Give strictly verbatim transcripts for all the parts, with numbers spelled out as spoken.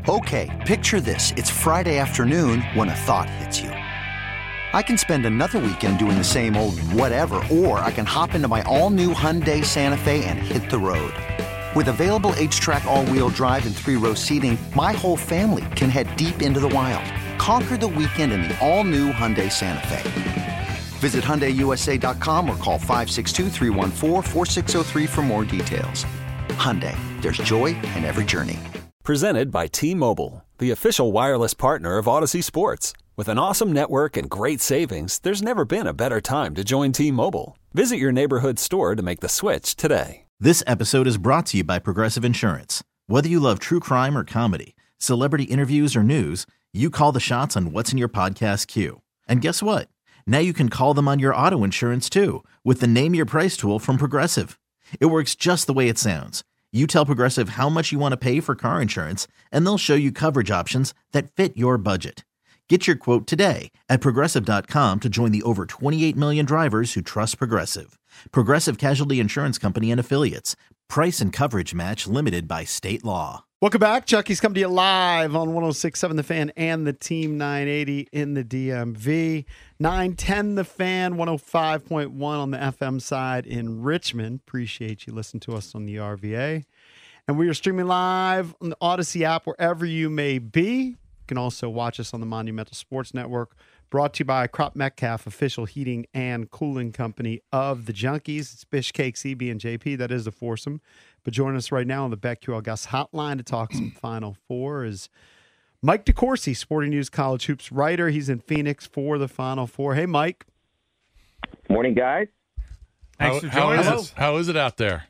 Okay, picture this. It's Friday afternoon when a thought hits you. I can spend another weekend doing the same old whatever, or I can hop into my all-new Hyundai Santa Fe and hit the road. With available H-Track all-wheel drive and three-row seating, my whole family can head deep into the wild. Conquer the weekend in the all-new Hyundai Santa Fe. Visit Hyundai U S A dot com or call five six two, three one four, four six zero three for more details. Hyundai, there's joy in every journey. Presented by T-Mobile, the official wireless partner of Odyssey Sports. With an awesome network and great savings, there's never been a better time to join T-Mobile. Visit your neighborhood store to make the switch today. This episode is brought to you by Progressive Insurance. Whether you love true crime or comedy, celebrity interviews or news, you call the shots on what's in your podcast queue. And guess what? Now you can call them on your auto insurance too with the Name Your Price tool from Progressive. It works just the way it sounds. You tell Progressive how much you want to pay for car insurance, and they'll show you coverage options that fit your budget. Get your quote today at Progressive dot com to join the over twenty-eight million drivers who trust Progressive. Progressive Casualty Insurance Company and Affiliates. Price and coverage match limited by state law. Welcome back. Chucky's coming to you live on one oh six point seven The Fan and the Team nine eighty in the D M V. nine ten The Fan, one oh five point one on the F M side in Richmond. Appreciate you listening to us on the R V A. And we are streaming live on the Odyssey app wherever you may be. You can also watch us on the Monumental Sports Network, brought to you by Crop Metcalf, official heating and cooling company of the Junkies. It's Bish, Cake, C B, and J P. That is the foursome. But join us right now on the BetQL Guest Hotline to talk some Final Four is Mike DeCourcy, Sporting News College Hoops writer. He's in Phoenix for the Final Four. Hey, Mike. Morning, guys. Thanks for joining us. How is it out there?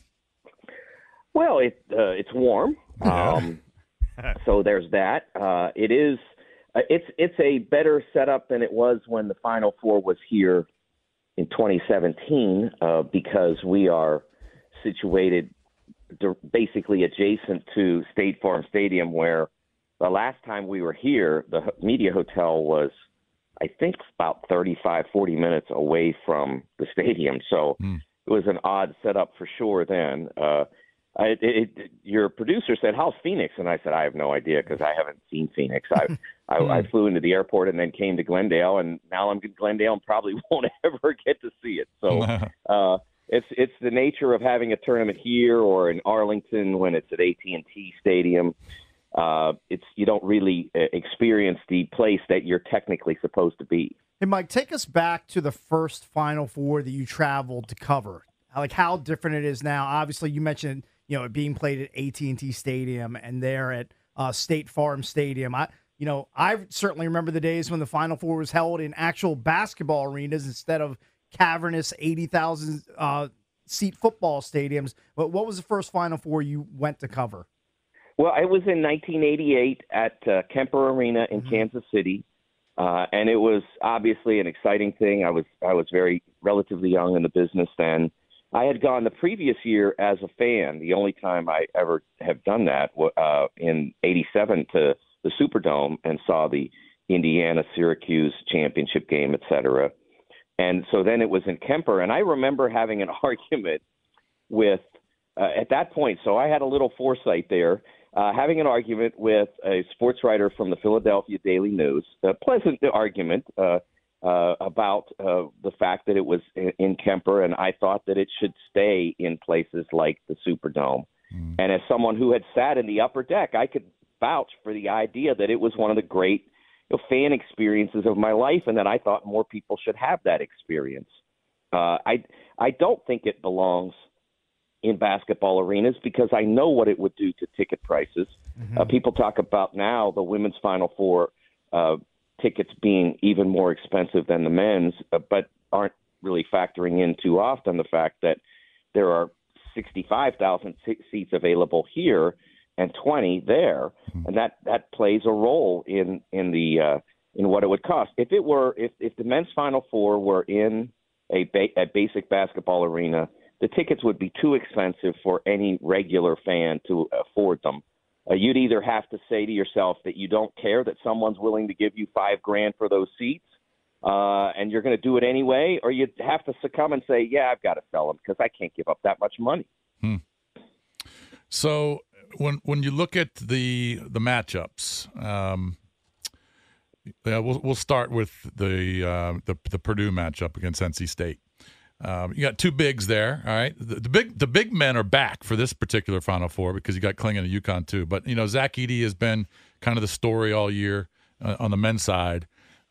Well, it, uh, it's warm. Um, so there's that. Uh, it is. Uh, it's it's a better setup than it was when the Final Four was here in twenty seventeen uh, because we are situated basically adjacent to State Farm Stadium, where the last time we were here, the media hotel was, I think, about thirty-five, forty minutes away from the stadium. So mm. it was an odd setup for sure then. Uh, I, it, it, your producer said, "How's Phoenix?" And I said, "I have no idea because I haven't seen Phoenix. I, I, I flew into the airport and then came to Glendale, and now I'm in Glendale and probably won't ever get to see it." So uh, it's it's the nature of having a tournament here or in Arlington when it's at A T and T Stadium. Uh, it's you don't really experience the place that you're technically supposed to be. Hey, Mike, take us back to the first Final Four that you traveled to cover. Like how different it is now. Obviously, you mentioned you know it being played at A T and T Stadium and there at uh, State Farm Stadium. I, you know, I certainly remember the days when the Final Four was held in actual basketball arenas instead of cavernous eighty thousand uh, seat football stadiums. But what was the first Final Four you went to cover? Well, it was in nineteen eighty-eight at uh, Kemper Arena in mm-hmm. Kansas City, uh, and it was obviously an exciting thing. I was I was very relatively young in the business then. I had gone the previous year as a fan. The only time I ever have done that uh, in eighty-seven to the Superdome and saw the Indiana-Syracuse championship game, et cetera. And so then it was in Kemper, and I remember having an argument with uh, at that point. So I had a little foresight there. Uh, having an argument with a sports writer from the Philadelphia Daily News, a pleasant argument uh, uh, about uh, the fact that it was in, in Kemper, and I thought that it should stay in places like the Superdome. Mm. And as someone who had sat in the upper deck, I could vouch for the idea that it was one of the great you know, fan experiences of my life, and that I thought more people should have that experience. Uh, I I don't think it belongs in basketball arenas because I know what it would do to ticket prices. Mm-hmm. Uh, people talk about now the women's Final Four uh, tickets being even more expensive than the men's, uh, but aren't really factoring in too often the fact that there are sixty-five thousand t- seats available here and twenty there, mm-hmm. and that, that plays a role in in the uh, in what it would cost. If it were if, if the men's Final Four were in a, ba- a basic basketball arena, the tickets would be too expensive for any regular fan to afford them. Uh, you'd either have to say to yourself that you don't care that someone's willing to give you five grand for those seats, uh, and you're going to do it anyway, or you'd have to succumb and say, yeah, I've got to sell them because I can't give up that much money. Hmm. So when when you look at the the matchups, um, yeah, we'll we'll start with the uh, the the Purdue matchup against N C State. Um, you got two bigs there, all right. The, the big the big men are back for this particular Final Four because you got Klingon and UConn too. But you know, Zach Edey has been kind of the story all year uh, on the men's side.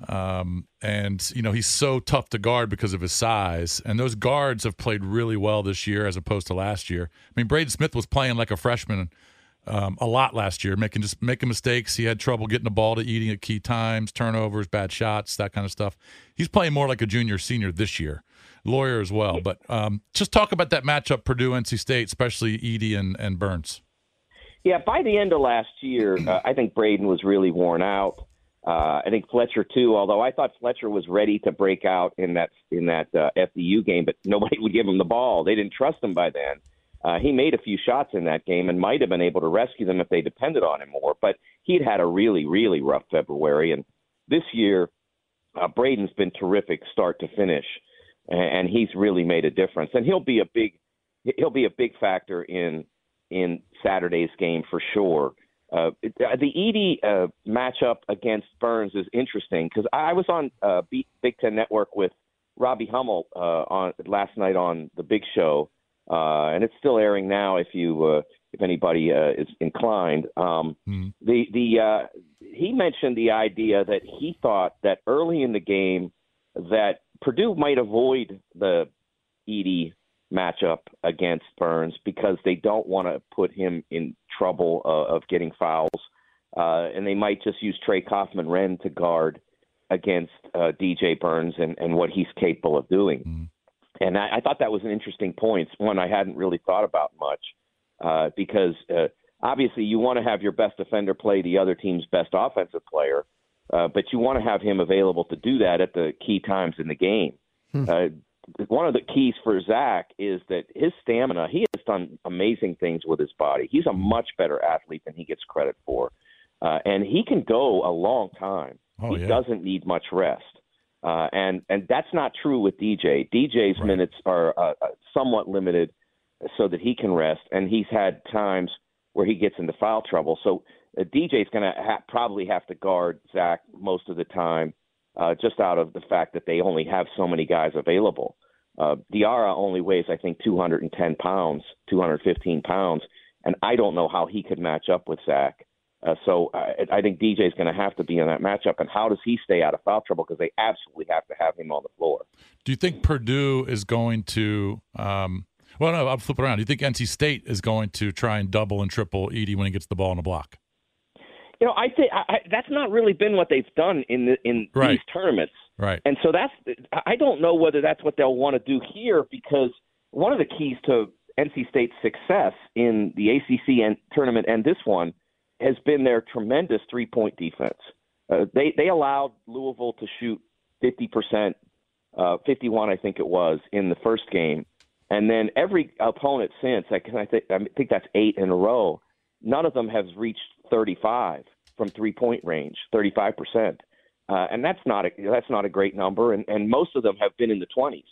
Um, and, you know, he's so tough to guard because of his size. And those guards have played really well this year as opposed to last year. I mean, Braden Smith was playing like a freshman um, a lot last year, making just making mistakes. He had trouble getting the ball to Edey at key times, turnovers, bad shots, that kind of stuff. He's playing more like a junior senior this year. Lawyer as well. But um, just talk about that matchup, Purdue, N C State, especially Edey and, and Burns. Yeah, by the end of last year, uh, I think Braden was really worn out. Uh, I think Fletcher too. Although I thought Fletcher was ready to break out in that in that uh, F D U game, but nobody would give him the ball. They didn't trust him by then. Uh, he made a few shots in that game and might have been able to rescue them if they depended on him more. But he'd had a really, really rough February, and this year, uh, Braden's been terrific start to finish, and, and he's really made a difference. And he'll be a big he'll be a big factor in in Saturday's game for sure. Uh, the Edey uh, matchup against Burns is interesting because I was on uh, Big Ten Network with Robbie Hummel uh, on last night on the Big Show, uh, and it's still airing now. If you, uh, if anybody uh, is inclined, um, mm. the the uh, he mentioned the idea that he thought that early in the game that Purdue might avoid the Edey matchup against Burns because they don't want to put him in trouble uh, of getting fouls, uh, and they might just use Trey Kaufman-Renn to guard against uh, D J Burns and, and what he's capable of doing. Mm. And I, I thought that was an interesting point, one I hadn't really thought about much, uh, because uh, obviously you want to have your best defender play the other team's best offensive player, uh, but you want to have him available to do that at the key times in the game. Hmm. Uh, One of the keys for Zach is that his stamina, he has done amazing things with his body. He's a much better athlete than he gets credit for. Uh, and he can go a long time. Oh, he yeah. doesn't need much rest. Uh, and, and that's not true with D J. D J's right. minutes are uh, somewhat limited so that he can rest. And he's had times where he gets into foul trouble. So uh, D J's going to ha- probably have to guard Zach most of the time. Uh, just out of the fact that they only have so many guys available. Uh, Diarra only weighs, I think, two hundred ten pounds, two hundred fifteen pounds, and I don't know how he could match up with Zach. Uh, so I, I think D J's going to have to be in that matchup. And how does he stay out of foul trouble? Because they absolutely have to have him on the floor. Do you think Purdue is going to um, – well, no, I'll flip it around. Do you think N C State is going to try and double and triple Edey when he gets the ball in the block? You know, I think I, that's not really been what they've done in the, in right. these tournaments, right? And so that's I don't know whether that's what they'll want to do here, because one of the keys to N C State's success in the A C C and tournament and this one has been their tremendous three-point defense. Uh, they they allowed Louisville to shoot fifty percent, uh, fifty-one I think it was in the first game, and then every opponent since I can I think I think that's eight in a row. None of them has reached thirty-five from three-point range, thirty-five percent, uh, and that's not a that's not a great number. And, and most of them have been in the twenties,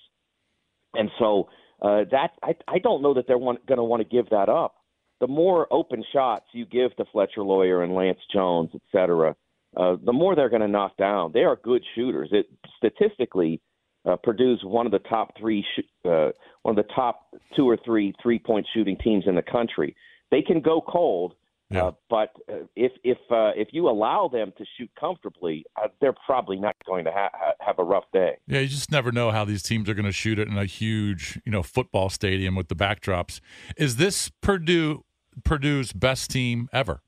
and so uh, that I, I don't know that they're going to want to give that up. The more open shots you give to Fletcher Lawyer and Lance Jones, et cetera, uh, the more they're going to knock down. They are good shooters. It statistically, uh, Purdue's one of the top three, sh- uh, one of the top two or three three-point shooting teams in the country. They can go cold, yeah. uh, but uh, if if uh, if you allow them to shoot comfortably, uh, they're probably not going to ha- have a rough day. Yeah, you just never know how these teams are going to shoot it in a huge, you know, football stadium with the backdrops. Is this Purdue Purdue's best team ever?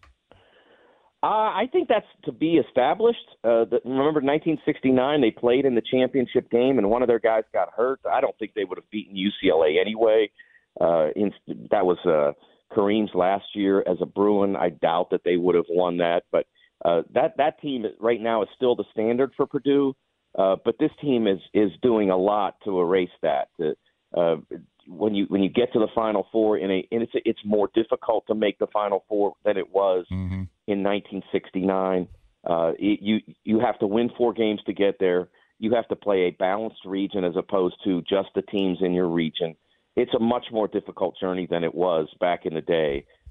Uh, I think that's to be established. Uh, the, remember, nineteen sixty-nine, they played in the championship game, and one of their guys got hurt. I don't think they would have beaten U C L A anyway. Uh, in, that was uh, Kareem's last year as a Bruin. I doubt that they would have won that, but uh, that that team right now is still the standard for Purdue. Uh, but this team is is doing a lot to erase that. To, uh, when you when you get to the Final Four, in a and it's it's more difficult to make the Final Four than it was mm-hmm. in nineteen sixty-nine. Uh, it, you you have to win four games to get there. You have to play a balanced region as opposed to just the teams in your region. It's a much more difficult journey than it was back in the day.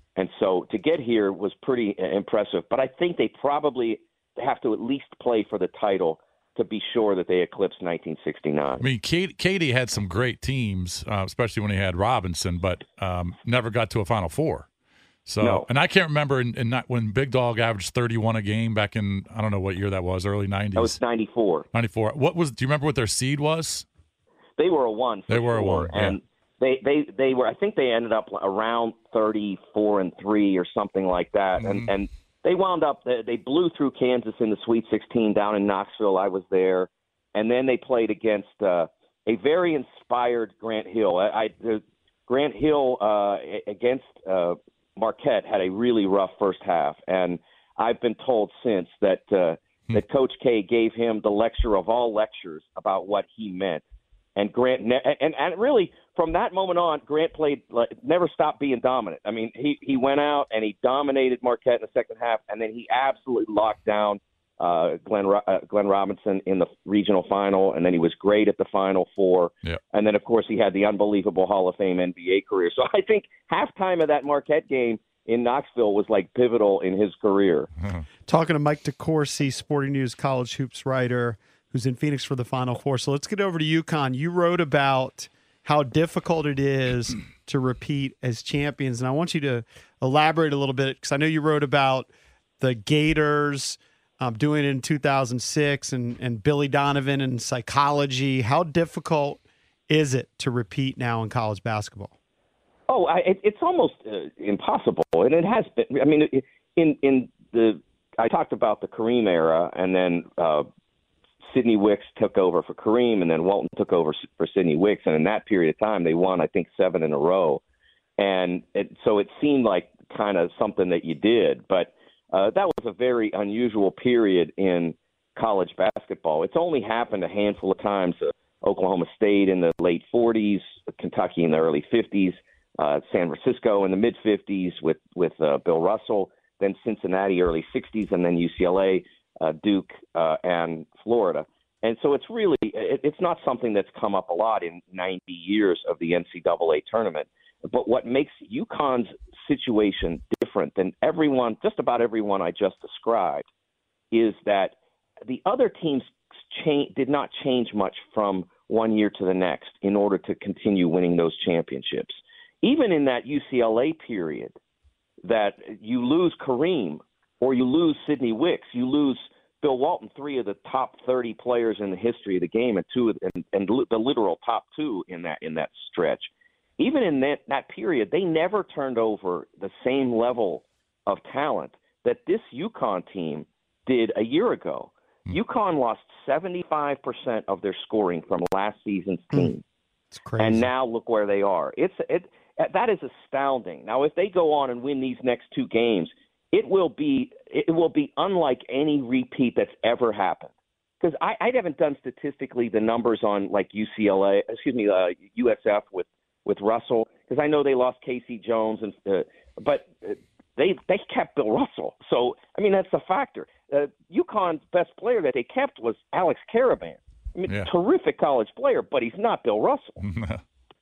And so to get here was pretty impressive. But I think they probably have to at least play for the title to be sure that they eclipse nineteen sixty-nine. I mean, Katie, Katie had some great teams, uh, especially when he had Robinson, but um, never got to a Final Four. So, no. And I can't remember in, in not, when Big Dog averaged thirty-one a game back in, I don't know what year that was, early nineties. That was ninety-four. ninety-four. What was? Do you remember what their seed was? They were a one. They were a one, yeah. And they, they, they were. I think they ended up around thirty-four and three or something like that. Mm-hmm. And and they wound up. They blew through Kansas in the Sweet sixteen down in Knoxville. I was there, and then they played against uh, a very inspired Grant Hill. I, I the, Grant Hill uh, against. Uh, Marquette had a really rough first half, and I've been told since that uh, hmm. that Coach K gave him the lecture of all lectures about what he meant. And Grant, ne- and and really from that moment on, Grant played like, never stopped being dominant. I mean, he he went out and he dominated Marquette in the second half, and then he absolutely locked down uh, Glenn uh, Glenn Robinson in the regional final, and then he was great at the Final Four. Yep. And then, of course, he had the unbelievable Hall of Fame N B A career. So I think halftime of that Marquette game in Knoxville was like pivotal in his career. Uh-huh. Talking to Mike DeCourcy, Sporting News college hoops writer, who's in Phoenix for the Final Four. So let's get over to UConn. You wrote about how difficult it is to repeat as champions, and I want you to elaborate a little bit because I know you wrote about the Gators um, doing it in two thousand six and, and Billy Donovan and psychology. How difficult is it to repeat now in college basketball? Oh, I, it, it's almost uh, impossible, and it has been. I mean, in in the I talked about the Kareem era, and then uh, Sidney Wicks took over for Kareem, and then Walton took over for Sidney Wicks, and in that period of time, they won, I think, seven in a row, and it, so it seemed like kind of something that you did, but uh, that was a very unusual period in college basketball. It's only happened a handful of times. Uh, Oklahoma State in the late forties, Kentucky in the early fifties. Uh, San Francisco in the mid-fifties with, with uh, Bill Russell, then Cincinnati early sixties, and then U C L A, uh, Duke, uh, and Florida. And so it's really it, – it's not something that's come up a lot in ninety years of the N C double A tournament. But what makes UConn's situation different than everyone – just about everyone I just described is that the other teams cha- did not change much from one year to the next in order to continue winning those championships. Even in that U C L A period, that you lose Kareem or you lose Sidney Wicks, you lose Bill Walton, three of the top thirty players in the history of the game, and two and, and the literal top two in that in that stretch. Even in that, that period, they never turned over the same level of talent that this UConn team did a year ago. Mm. UConn lost seventy-five percent of their scoring from last season's team. It's crazy. And now look where they are. It's it. That is astounding. Now, if they go on and win these next two games, it will be it will be unlike any repeat that's ever happened. Because I, I haven't done statistically the numbers on like U C L A, excuse me, uh, U S F with, with Russell, because I know they lost Casey Jones, and uh, but they they kept Bill Russell. So I mean that's a factor. Uh, UConn's best player that they kept was Alex Caravan. I mean, yeah. Terrific college player, but he's not Bill Russell.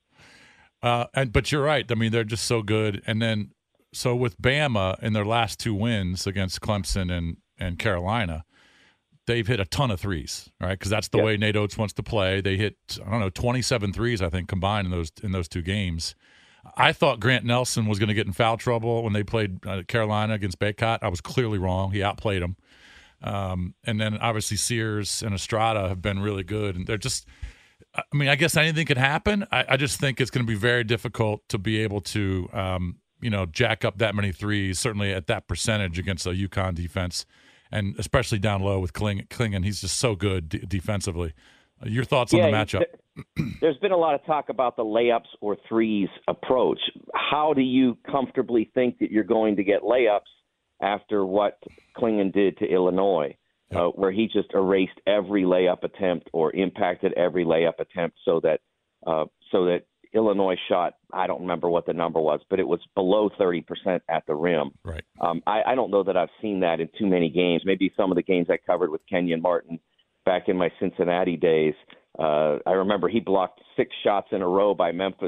Uh, and but you're right. I mean, they're just so good. And then, so with Bama in their last two wins against Clemson and, and Carolina, they've hit a ton of threes, right? Because that's the yep. way Nate Oates wants to play. They hit, I don't know, twenty-seven threes, I think, combined in those in those two games. I thought Grant Nelson was going to get in foul trouble when they played uh, Carolina against Baycott. I was clearly wrong. He outplayed him. Um, and then obviously Sears and Estrada have been really good, and they're just. I mean, I guess anything could happen. I, I just think it's going to be very difficult to be able to, um, you know, jack up that many threes, certainly at that percentage against a UConn defense, and especially down low with Kling- Klingon. He's just so good d- defensively. Uh, your thoughts yeah, on the matchup? There, there's been a lot of talk about the layups or threes approach. How do you comfortably think that you're going to get layups after what Klingon did to Illinois? Uh, where he just erased every layup attempt or impacted every layup attempt so that uh, so that Illinois shot, I don't remember what the number was, but it was below thirty percent at the rim. Right. Um, I, I don't know that I've seen that in too many games. Maybe some of the games I covered with Kenyon Martin back in my Cincinnati days. Uh, I remember he blocked six shots in a row by Memphis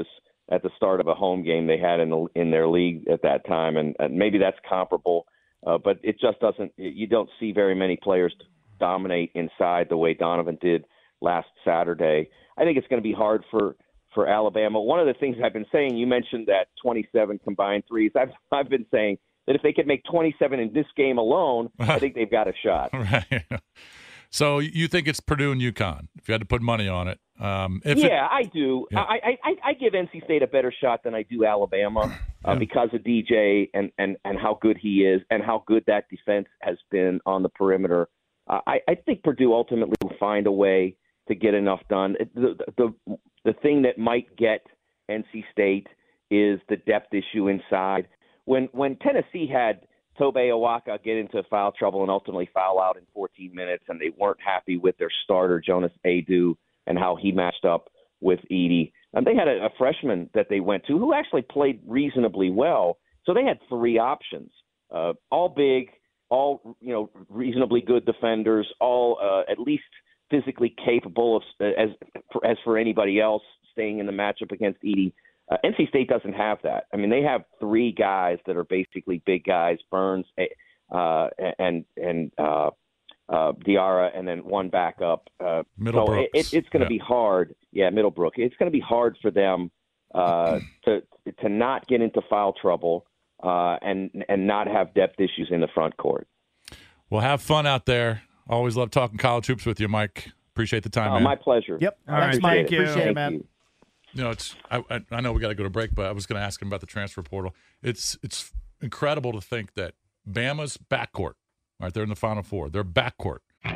at the start of a home game they had in the in their league at that time, and, and maybe that's comparable. Uh, but it just doesn't. You don't see very many players dominate inside the way Donovan did last Saturday. I think it's going to be hard for, for Alabama. One of the things I've been saying, you mentioned that twenty-seven combined threes. I've I've been saying that if they could make twenty-seven in this game alone, I think they've got a shot. Right. So you think it's Purdue and UConn, if you had to put money on it? Um, if yeah, it, I do. Yeah. I, I, I give N C State a better shot than I do Alabama uh, Yeah. because of D J and, and, and how good he is and how good that defense has been on the perimeter. Uh, I, I think Purdue ultimately will find a way to get enough done. The, the, the, the thing that might get N C State is the depth issue inside. When, when Tennessee had Tobe Awaka get into foul trouble and ultimately foul out in fourteen minutes, and they weren't happy with their starter, Jonas Adu, and how he matched up with Edey. And they had a, a freshman that they went to who actually played reasonably well. So they had three options, uh, all big, all you know, reasonably good defenders, all uh, at least physically capable of, as as for anybody else, staying in the matchup against Edey. Uh, N C State doesn't have that. I mean, they have three guys that are basically big guys: Burns, uh, and and uh, uh, Diarra, and then one backup. Uh, so it, it, it's going to yeah. be hard. Yeah, Middlebrook. It's going to be hard for them uh, to to not get into foul trouble uh, and and not have depth issues in the front court. Well, have fun out there. Always love talking college hoops with you, Mike. Appreciate the time, uh, man. My pleasure. Yep. All right, Thanks, Mike. Appreciate Appreciate it, Thank man. you. You know, it's I, I, I know we got to go to break, but I was going to ask him about the transfer portal. It's it's incredible to think that Bama's backcourt, right there in the Final Four, their backcourt.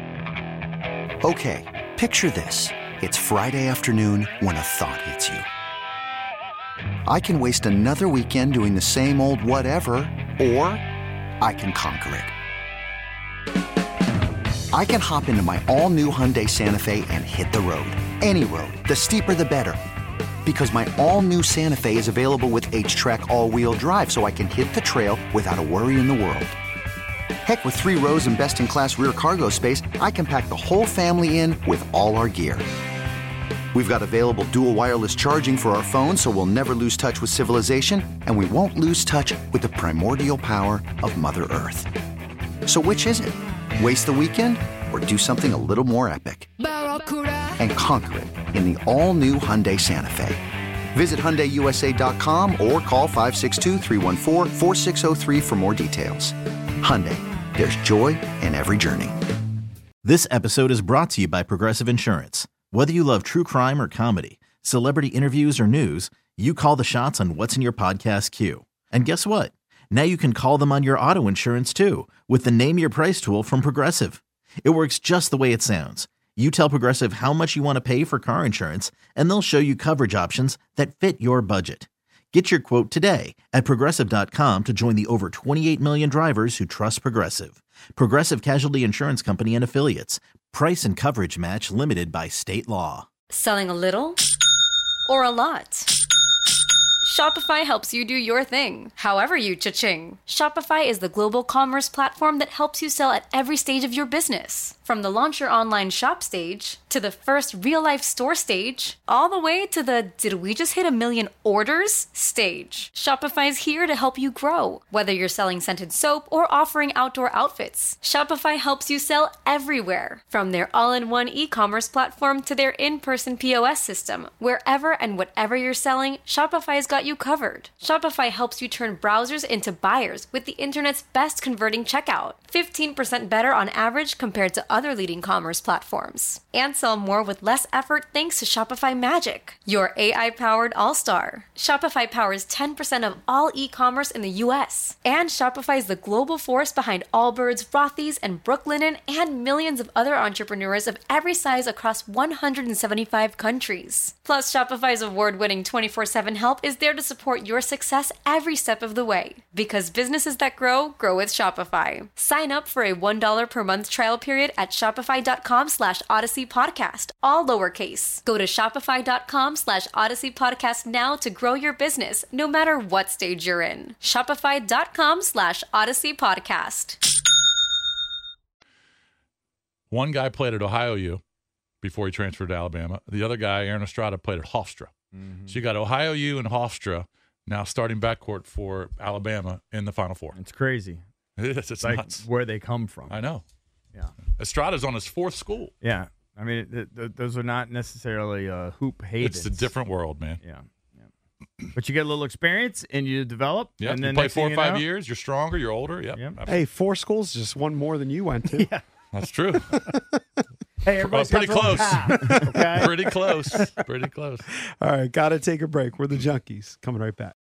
Okay, picture this. It's Friday afternoon when a thought hits you. I can waste another weekend doing the same old whatever, or I can conquer it. I can hop into my all-new Hyundai Santa Fe and hit the road. Any road. The steeper, the better. Because my all-new Santa Fe is available with H-Track all-wheel drive, so I can hit the trail without a worry in the world. Heck, with three rows and best-in-class rear cargo space, I can pack the whole family in with all our gear. We've got available dual wireless charging for our phones, so we'll never lose touch with civilization, and we won't lose touch with the primordial power of Mother Earth. So which is it? Waste the weekend or do something a little more epic? And conquer it in the all-new Hyundai Santa Fe. Visit Hyundai U S A dot com or call five six two, three one four, four six zero three for more details. Hyundai, there's joy in every journey. This episode is brought to you by Progressive Insurance. Whether you love true crime or comedy, celebrity interviews or news, you call the shots on what's in your podcast queue. And guess what? Now you can call them on your auto insurance too with the Name Your Price tool from Progressive. It works just the way it sounds. You tell Progressive how much you want to pay for car insurance, and they'll show you coverage options that fit your budget. Get your quote today at Progressive dot com to join the over twenty-eight million drivers who trust Progressive. Progressive Casualty Insurance Company and Affiliates. Price and coverage match limited by state law. Selling a little or a lot? Shopify helps you do your thing, however you cha-ching. Shopify is the global commerce platform that helps you sell at every stage of your business. From the launch your online shop stage, to the first real-life store stage, all the way to the did we just hit a million orders stage. Shopify's here to help you grow. Whether you're selling scented soap or offering outdoor outfits, Shopify helps you sell everywhere. From their all-in-one e-commerce platform to their in-person P O S system, wherever and whatever you're selling, Shopify's got you covered. Shopify helps you turn browsers into buyers with the internet's best converting checkout. fifteen percent better on average compared to other leading commerce platforms. And sell more with less effort thanks to Shopify Magic, your A I-powered all-star. Shopify powers ten percent of all e-commerce in the U S. And Shopify is the global force behind Allbirds, Rothy's, and Brooklinen, and millions of other entrepreneurs of every size across one hundred seventy-five countries. Plus, Shopify's award-winning twenty-four seven help is there to support your success every step of the way. Because businesses that grow, grow with Shopify. Sign up for a one dollar per month trial period at shopify.com slash Odyssey Podcast, all lowercase. Go to shopify.com slash Odyssey Podcast now to grow your business, no matter what stage you're in. Shopify.com slash Odyssey Podcast. One guy played at Ohio U before he transferred to Alabama. The other guy, Aaron Estrada, played at Hofstra. Mm-hmm. So you got Ohio U and Hofstra now starting backcourt for Alabama in the Final Four. It's crazy. It is. It's like nuts. Where they come from. I know. Yeah. Estrada's on his fourth school. Yeah. I mean, th- th- those are not necessarily uh, hoop havens. It's a different world, man. Yeah. yeah. But you get a little experience and you develop. Yeah. And then you play next four or thing five you know, years. You're stronger. You're older. Yep. Yep. Absolutely. Hey, four schools, just one more than you went to. Yeah. That's true. Hey, Well, everybody's pretty got their own close. path, okay? Pretty close. Pretty close. All right, got to take a break. We're the Junkies. Coming right back.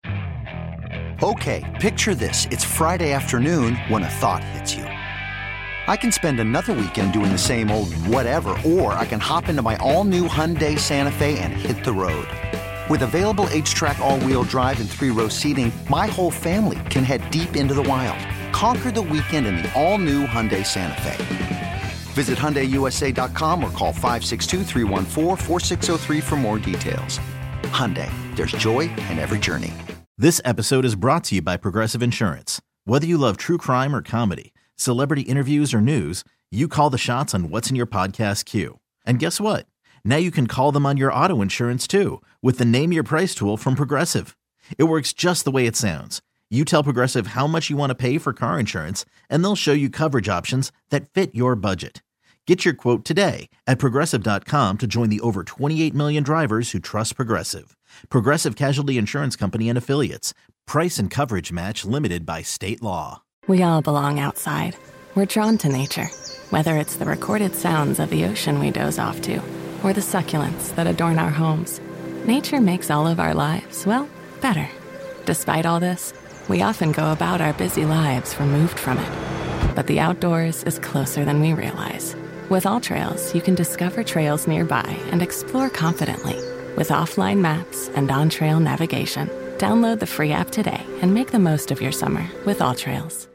Okay, picture this. It's Friday afternoon when a thought hits you. I can spend another weekend doing the same old whatever, or I can hop into my all-new Hyundai Santa Fe and hit the road. With available H-Track all-wheel drive and three-row seating, my whole family can head deep into the wild. Conquer the weekend in the all-new Hyundai Santa Fe. Visit Hyundai U S A dot com or call five six two, three one four, four six zero three for more details. Hyundai, there's joy in every journey. This episode is brought to you by Progressive Insurance. Whether you love true crime or comedy, celebrity interviews or news, you call the shots on what's in your podcast queue. And guess what? Now you can call them on your auto insurance too with the Name Your Price tool from Progressive. It works just the way it sounds. You tell Progressive how much you want to pay for car insurance, and they'll show you coverage options that fit your budget. Get your quote today at Progressive dot com to join the over twenty-eight million drivers who trust Progressive. Progressive Casualty Insurance Company and Affiliates. Price and coverage match limited by state law. We all belong outside. We're drawn to nature, whether it's the recorded sounds of the ocean we doze off to, or the succulents that adorn our homes. Nature makes all of our lives, well, better. Despite all this, we often go about our busy lives removed from it. But the outdoors is closer than we realize. With AllTrails, you can discover trails nearby and explore confidently. With offline maps and on-trail navigation, download the free app today and make the most of your summer with AllTrails.